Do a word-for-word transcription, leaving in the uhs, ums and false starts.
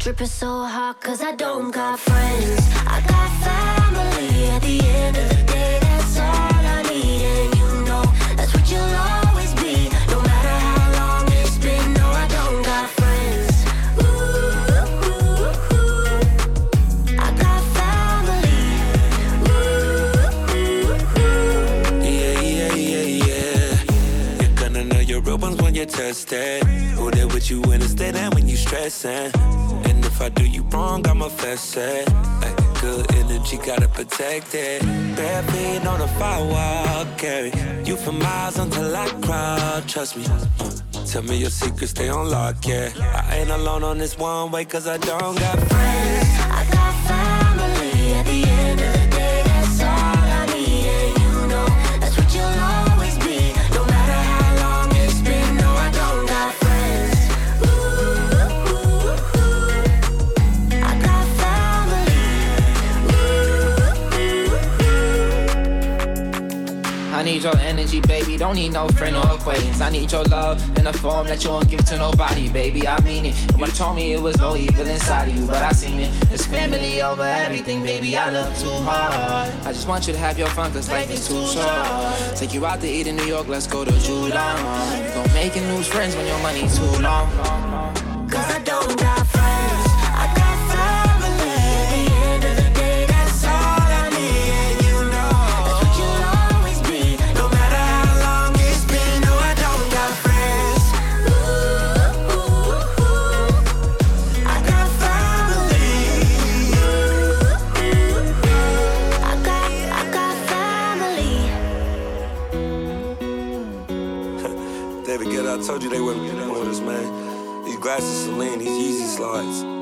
Dripping so hard cause I don't got friends. I got family at the end of the day. That's all I need, and you know that's what you'll always be. No matter how long it's been, no, I don't got friends. Ooh, ooh, ooh. I got family. Ooh, ooh, ooh. Yeah, yeah, yeah, yeah. You're gonna know your real ones when you're tested. Who there with you when it's dead and when you stressing. And if I do you wrong, I'ma fess it. Ay, good energy, gotta protect it. Bare feet on the firewall, carry you for miles until I cry. Trust me. Uh, tell me your secrets, stay on lock, yeah. I ain't alone on this one way, cause I don't got friends. I got family at the end of the day. That's all I need, and you know that's what you'll always be. No matter how long it's been, no, I don't got friends. Ooh, ooh, ooh. I got family. Ooh, ooh, ooh. I need your energy, baby, don't need no friend or acquaintance. I need your love in a form that you won't give to nobody, baby, I mean it. You would've told me it was no evil inside of you, but I seen it. It's family over everything, baby, I love too hard. I just want you to have your fun, cause life is too short. Take you out to eat in New York, let's go to Julon. You gon' make and lose friends when your money too long. Cause I don't got friends. I got family. At the end of the day, that's all I need, and you know that's what you'll always be. No matter how long it's been, no, I don't got friends. Ooh, ooh, ooh. I got family. Ooh, ooh, ooh. I got, I got family. David Guetta, I told you they wouldn't get on with us, man. These glasses Celine, these Yeezy slides.